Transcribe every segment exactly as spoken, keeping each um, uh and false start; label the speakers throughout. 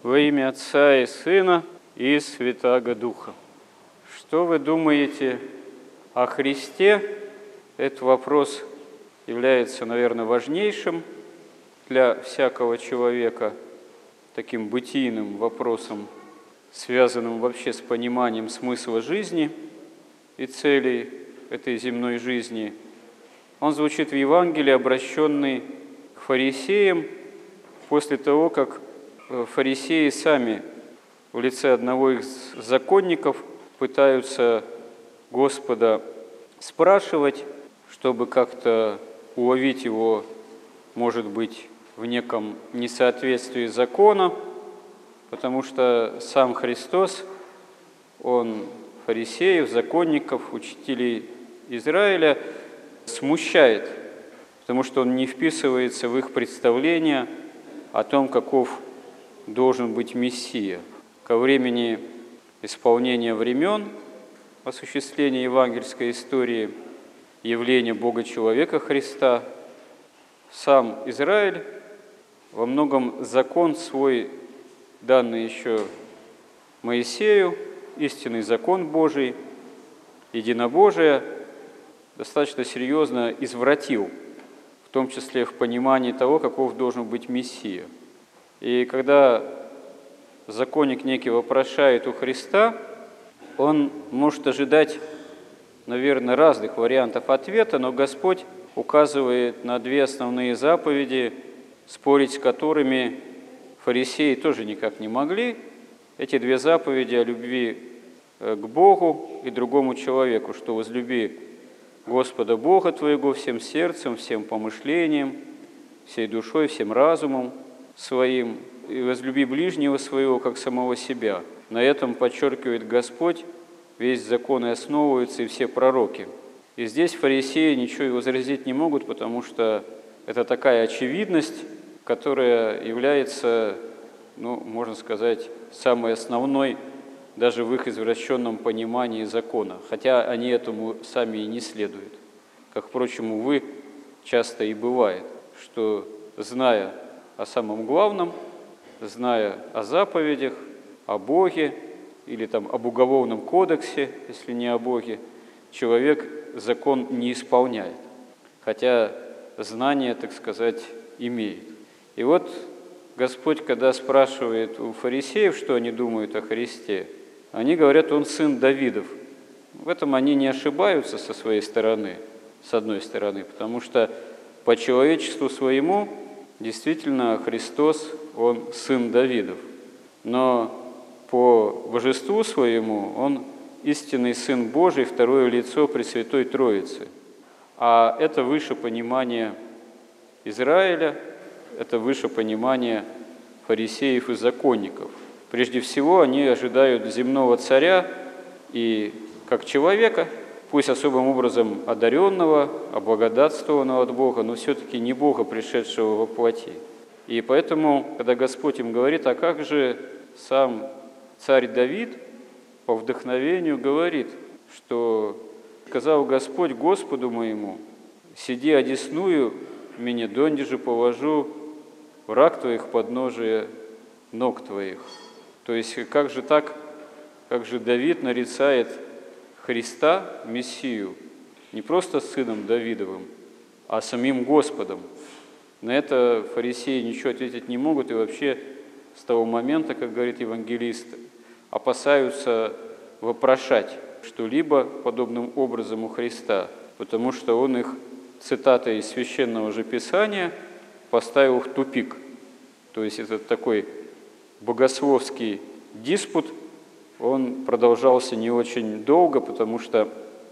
Speaker 1: Во имя Отца и Сына и Святаго Духа. Что вы думаете о Христе? Этот вопрос является, наверное, важнейшим для всякого человека, таким бытийным вопросом, связанным вообще с пониманием смысла жизни и целей этой земной жизни. Он звучит в Евангелии, обращенный к фарисеям, после того, как фарисеи сами в лице одного из законников пытаются Господа спрашивать, чтобы как-то уловить его, может быть, в неком несоответствии закона, потому что сам Христос, он фарисеев, законников, учителей Израиля смущает, потому что он не вписывается в их представление о том, каков должен быть Мессия. Ко времени исполнения времен, осуществления евангельской истории, явления Бога-человека Христа, сам Израиль, во многом закон свой, данный еще Моисею, истинный закон Божий, единобожие, достаточно серьезно извратил, в том числе в понимании того, каков должен быть Мессия. И когда законник некий вопрошает у Христа, он может ожидать, наверное, разных вариантов ответа, но Господь указывает на две основные заповеди, спорить с которыми фарисеи тоже никак не могли. Эти две заповеди о любви к Богу и другому человеку, что возлюби Господа Бога твоего всем сердцем, всем помышлением, всей душой, всем разумом своим, и возлюби ближнего своего, как самого себя. На этом, подчеркивает Господь, весь закон и основывается, и все пророки. И здесь фарисеи ничего и возразить не могут, потому что это такая очевидность, которая является, ну, можно сказать, самой основной даже в их извращенном понимании закона, хотя они этому сами и не следуют. Как, впрочем, увы, часто и бывает, что, зная о самом главном, зная о заповедях, о Боге или там об уголовном кодексе, если не о Боге, человек закон не исполняет, хотя знание, так сказать, имеет. И вот Господь, когда спрашивает у фарисеев, что они думают о Христе, они говорят, он сын Давидов. В этом они не ошибаются со своей стороны, с одной стороны, потому что по человечеству своему действительно Христос, он сын Давидов. Но по божеству своему он истинный Сын Божий, второе лицо Пресвятой Троицы. А это выше понимания Израиля, это выше понимания фарисеев и законников. Прежде всего, они ожидают земного царя и как человека, пусть особым образом одаренного, облагодатствованного от Бога, но все-таки не Бога, пришедшего во плоти. И поэтому, когда Господь им говорит, а как же сам царь Давид по вдохновению говорит, что сказал Господь Господу моему, сиди одесную меня, донде же положу враг твоих подножия ног твоих. То есть как же так, как же Давид нарицает Христа, Мессию, не просто сыном Давидовым, а самим Господом. На это фарисеи ничего ответить не могут, и вообще с того момента, как говорит евангелист, опасаются вопрошать что-либо подобным образом у Христа, потому что он их цитатой из Священного же Писания поставил в тупик. То есть это такой богословский диспут, он продолжался не очень долго, потому что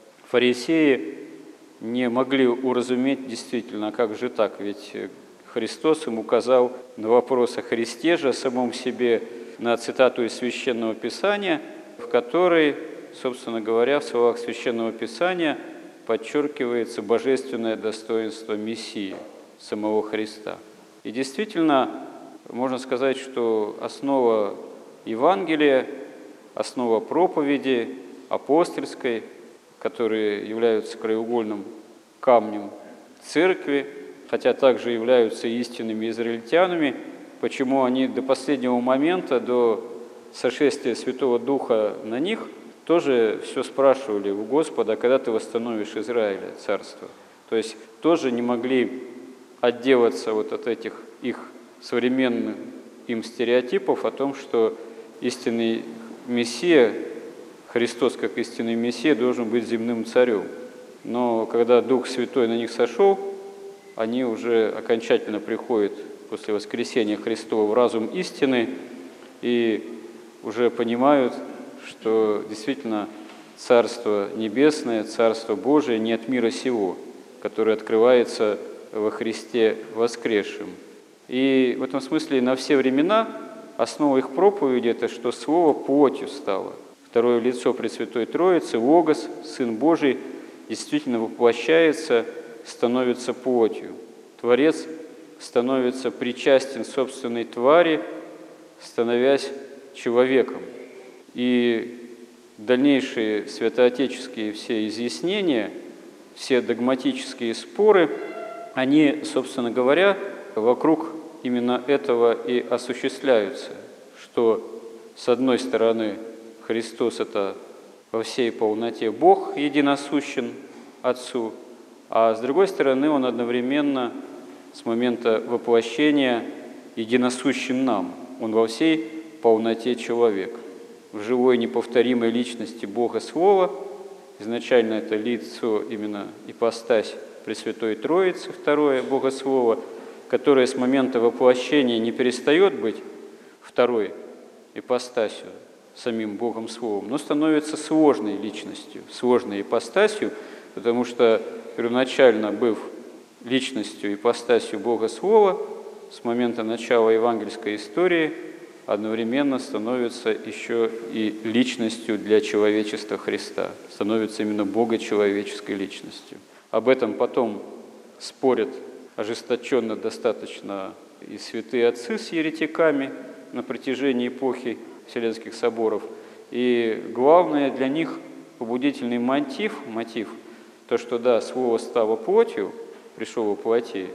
Speaker 1: фарисеи не могли уразуметь действительно, как же так, ведь Христос им указал на вопрос о Христе же, о самом себе, на цитату из Священного Писания, в которой, собственно говоря, в словах Священного Писания подчеркивается божественное достоинство Мессии, самого Христа. И действительно, можно сказать, что основа Евангелия, основа проповеди апостольской, которые являются краеугольным камнем церкви, хотя также являются истинными израильтянами, почему они до последнего момента, до сошествия Святого Духа на них, тоже все спрашивали у Господа, когда ты восстановишь Израиля, царство. То есть тоже не могли отделаться вот от этих их современных им стереотипов о том, что истинный Мессия, Христос как истинный Мессия, должен быть земным царем. Но когда Дух Святой на них сошел, они уже окончательно приходят после воскресения Христова в разум истины и уже понимают, что действительно Царство Небесное, Царство Божие не от мира сего, которое открывается во Христе воскресшем. И в этом смысле на все времена основа их проповеди – это что Слово плотью стало. Второе лицо Пресвятой Троицы, Логос, Сын Божий, действительно воплощается, становится плотью. Творец становится причастен собственной твари, становясь человеком. И дальнейшие святоотеческие все изъяснения, все догматические споры, они, собственно говоря, вокруг именно этого и осуществляются, что, с одной стороны, Христос – это во всей полноте Бог единосущен Отцу, а с другой стороны, Он одновременно с момента воплощения единосущен нам. Он во всей полноте человек. В живой неповторимой личности Бога Слова, изначально это лицо, именно ипостась Пресвятой Троицы, второе Бога Слова, которое с момента воплощения не перестает быть второй ипостасью, самим Богом Словом, но становится сложной личностью, сложной ипостасью, потому что первоначально, быв личностью, ипостасью Бога Слова, с момента начала евангельской истории одновременно становится еще и личностью для человечества Христа, становится именно богочеловеческой личностью. Об этом потом спорят ожесточенно достаточно и святые отцы с еретиками на протяжении эпохи Вселенских соборов. И главное для них побудительный мотив, мотив, то, что да, Слово стало плотью, пришел во плоти,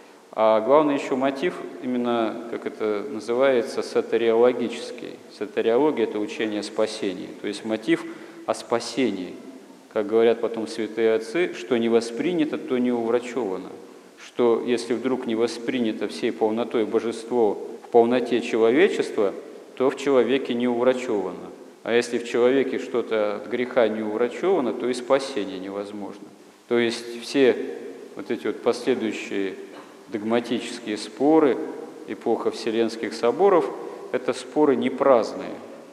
Speaker 1: а главный еще мотив, именно, как это называется, сотариологический. Сотариология – это учение о спасении, то есть мотив о спасении. Как говорят потом святые отцы, что не воспринято, то не уврачевано. Что если вдруг не воспринято всей полнотой божество в полноте человечества, то в человеке не уврачевано. А если в человеке что-то от греха не уврачевано, то и спасение невозможно. То есть все вот эти вот последующие догматические споры, эпоха Вселенских соборов, это споры не праздные.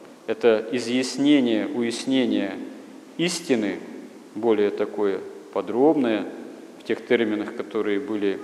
Speaker 1: Это изъяснение, уяснение истины, более такое подробное, в тех терминах, которые были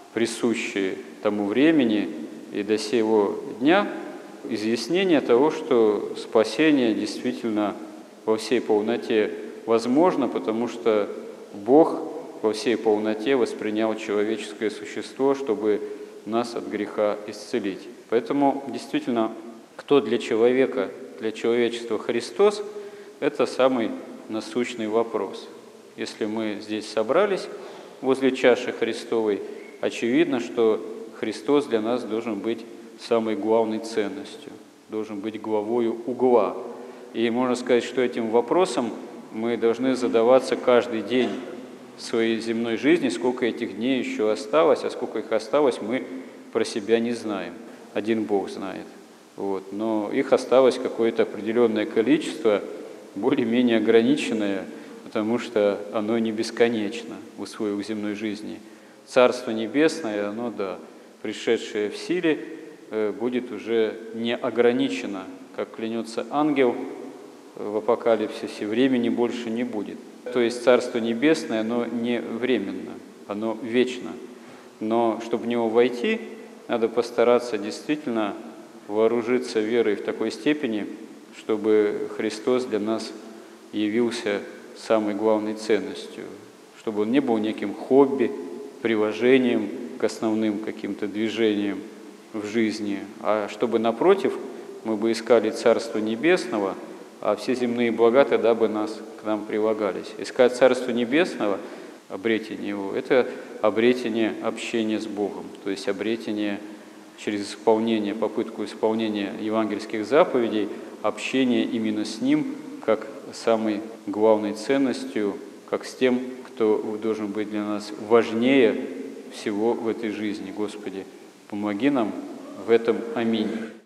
Speaker 1: присущи тому времени и до сего дня, изъяснение того, что спасение действительно во всей полноте возможно, потому что Бог во всей полноте воспринял человеческое существо, чтобы нас от греха исцелить. Поэтому действительно, кто для человека, для человечества Христос, это самый насущный вопрос. Если мы здесь собрались возле чаши Христовой, очевидно, что Христос для нас должен быть самой главной ценностью, должен быть главою угла. И можно сказать, что этим вопросом мы должны задаваться каждый день в своей земной жизни, сколько этих дней еще осталось, а сколько их осталось, мы про себя не знаем. Один Бог знает. Вот. Но их осталось какое-то определенное количество, более-менее ограниченное, потому что оно не бесконечно в условиях земной жизни. Царство Небесное, оно, да, пришедшее в силе, будет уже не ограничено, как клянется ангел в Апокалипсисе, времени больше не будет. То есть Царство Небесное, оно не временно, оно вечно. Но чтобы в него войти, надо постараться действительно вооружиться верой в такой степени, чтобы Христос для нас явился самой главной ценностью, чтобы Он не был неким хобби, приложением к основным каким-то движениям в жизни, а чтобы, напротив, мы бы искали Царство Небесного, а все земные блага тогда бы нас, к нам прилагались. Искать Царство Небесного, обретение его, это обретение общения с Богом, то есть обретение через исполнение, попытку исполнения евангельских заповедей, общение именно с Ним, как самой главной ценностью, как с тем, кто должен быть для нас важнее всего в этой жизни. Господи, помоги нам в этом. Аминь.